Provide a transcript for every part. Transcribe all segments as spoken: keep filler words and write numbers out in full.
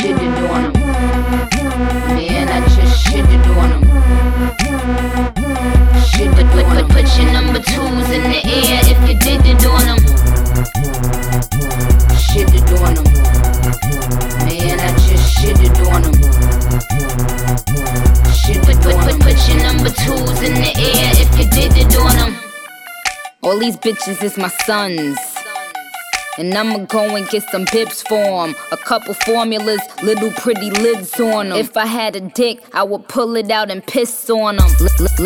shitted on them. Man, I just shitted on them. Shit, put, put, put, put your number twos in the air if you did it on them. Shitted on them. Man, I just shitted on them. Shit, put, put, put, put your number twos in the air if you did it on them. All these bitches is my sons, and I'ma go and get some bibs for 'em. A couple formulas, little pretty lids on 'em. If I had a dick, I would pull it out and piss on 'em.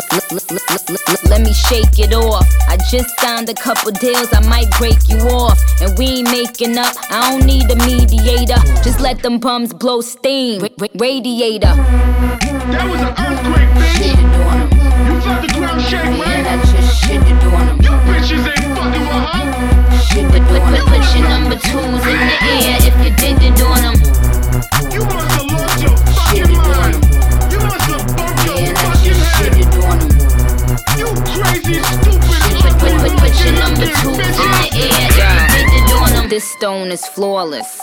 Let me shake it off. I just signed a couple deals, I might break you off. And we ain't making up, I don't need a mediator. Just let them bums blow steam, Ra- radiator. That was an earthquake, bitch. You felt the ground shake, right? Man, I just shitted on 'em. You bitches ain't fucking with her. Shit, put, put, put, put your number twos in the air if you did it on 'em. You must have lost your fucking mind. You must have bumped your Man, I fucking just head. shitted on 'em. You crazy, stupid, Put, put, put, put your ugly, number looking twos in bitches. the air if you did it on 'em. This stone is flawless.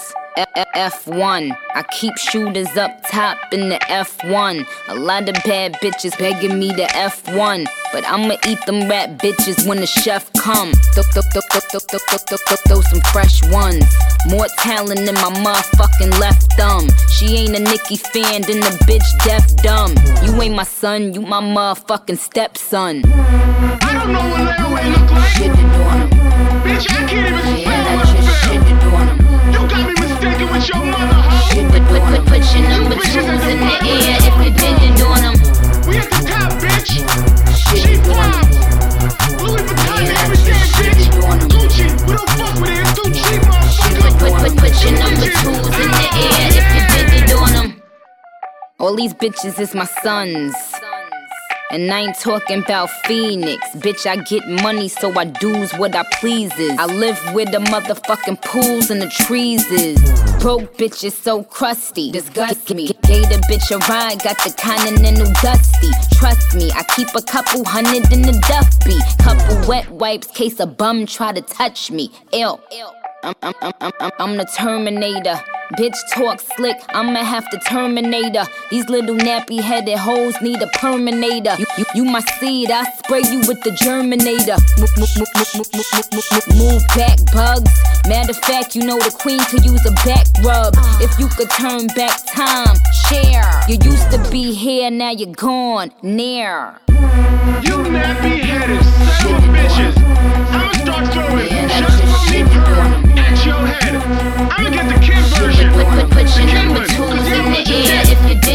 F one. I keep shooters up top in the F one. A lot of bad bitches begging me to F one, but I'ma eat them rap bitches when the chef come. Throw, throw, throw, throw, throw, throw, throw, throw, throw, throw some fresh ones. More talent than my motherfucking left thumb. She ain't a Nicki fan, then the bitch deaf dumb. You ain't my son, you my motherfucking stepson. I don't know what layaway look like. Shitted on 'em. Bitch, I can't even spell Man, I what I just feel. shitted on 'em. You got me mistaken with your mother, hoe. Shit, put, put, put, put your number twos in the air if you did it on 'em. We at the top, bitch. Shit, She on 'em. fly. Louis Vuitton, Man, I everything, just bitch. shitted on 'em. Gucci, we don't fuck with it. It's too cheap, Put, motherfucker. put, put, put your number twos in the air if you did it on 'em. All these bitches is my sons, and I ain't talking about Phoenix. Bitch, I get money, so I do's what I pleases. I live where the motherfucking pools and the trees is. Broke bitch is so crusty, disgust me. Gave the bitch a ride, got the continental dusty. Trust me, I keep a couple hundred in the duffy. Couple wet wipes, case a bum try to touch me. Ew. I'm, I'm, I'm, I'm, I'm, I'm the Terminator. Bitch talk slick, I'ma have to terminate her. These little nappy headed hoes need a perminator. You, you, you my seed, I spray you with the germinator. Move, move, move, move, move, move, move, move, move back, bugs. Matter of fact, you know the queen could use a back rub. If you could turn back time, share. You used to be here, now you're gone, near. You nappy headed son of bitches. I'ma start throwing just for me perm at your head. I'ma get the kid version. Put, put, put The your kid number one. twos Cause in y'all the bunch of air dead. if you did